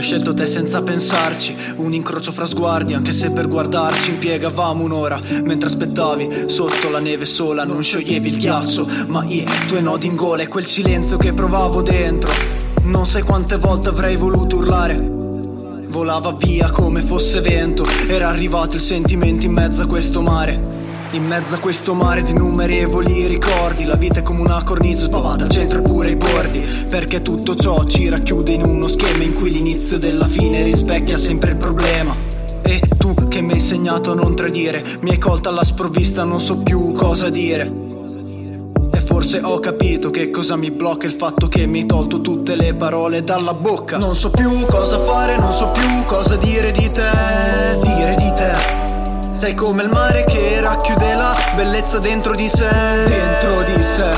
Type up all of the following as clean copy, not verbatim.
scelto te senza pensarci, un incrocio fra sguardi, anche se per guardarci impiegavamo un'ora. Mentre aspettavi sotto la neve sola, non scioglievi il ghiaccio, ma i tuoi nodi in gola e quel silenzio che provavo dentro. Non sai quante volte avrei voluto urlare. Volava via come fosse vento, era arrivato il sentimento in mezzo a questo mare. In mezzo a questo mare di innumerevoli ricordi, la vita è come una cornice spavata al centro e pure i bordi, perché tutto ciò ci racchiude in uno schema in cui l'inizio della fine rispecchia sempre il problema. E tu che mi hai insegnato a non tradire, mi hai colta alla sprovvista, non so più cosa dire. E forse ho capito che cosa mi blocca, il fatto che mi hai tolto tutte le parole dalla bocca. Non so più cosa fare, non so più cosa dire di te, dire di te. Sei come il mare che racchiude la bellezza dentro di sé, dentro di sé.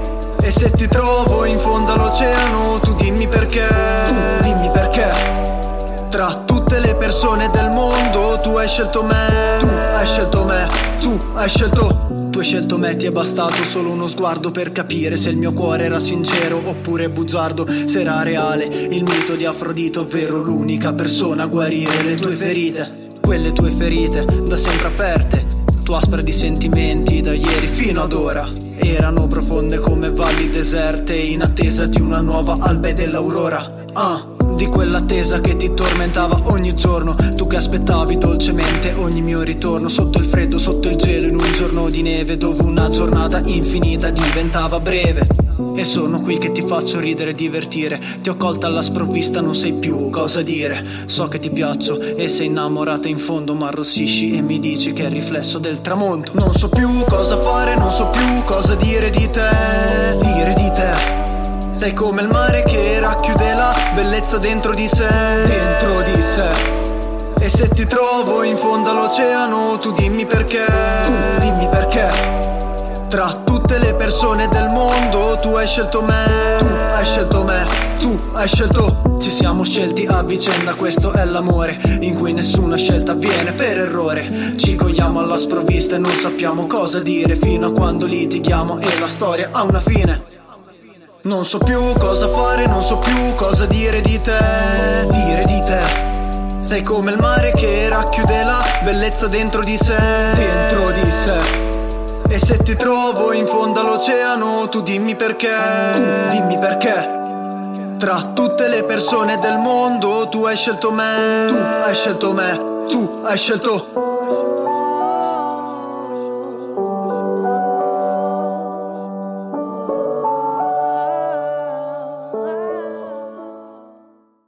E se ti trovo in fondo all'oceano, tu dimmi perché, tu dimmi perché. Tra tutte le persone del mondo tu hai scelto me, tu hai scelto me, tu hai scelto. Tu hai scelto me, ti è bastato solo uno sguardo per capire se il mio cuore era sincero oppure bugiardo, se era reale il mito di Afrodite, ovvero l'unica persona a guarire le tue ferite. Quelle tue ferite da sempre aperte, tu aspra di sentimenti da ieri fino ad ora. Erano profonde come valli deserte in attesa di una nuova alba e dell'aurora. Di quell'attesa che ti tormentava ogni giorno, tu che aspettavi dolcemente ogni mio ritorno, sotto il freddo, sotto il gelo, in un giorno di neve dove una giornata infinita diventava breve. E sono qui che ti faccio ridere e divertire, ti ho colta alla sprovvista, non sai più cosa dire. So che ti piaccio e sei innamorata in fondo, ma arrossisci e mi dici che è il riflesso del tramonto. Non so più cosa fare, non so più cosa dire di te, dire di te. Sei come il mare che racchiude la bellezza dentro di sé, dentro di sé. E se ti trovo in fondo all'oceano, tu dimmi perché, tu dimmi perché. Tra tutte le persone del mondo tu hai scelto me, tu hai scelto me, tu hai scelto. Ci siamo scelti a vicenda, questo è l'amore in cui nessuna scelta avviene per errore. Ci cogliamo alla sprovvista e non sappiamo cosa dire, fino a quando litighiamo e la storia ha una fine. Non so più cosa fare, non so più cosa dire di te, dire di te. Sei come il mare che racchiude la bellezza dentro di sé, dentro di sé. E se ti trovo in fondo all'oceano, tu dimmi perché, tu dimmi perché. Tra tutte le persone del mondo tu hai scelto me, tu hai scelto me, tu hai scelto.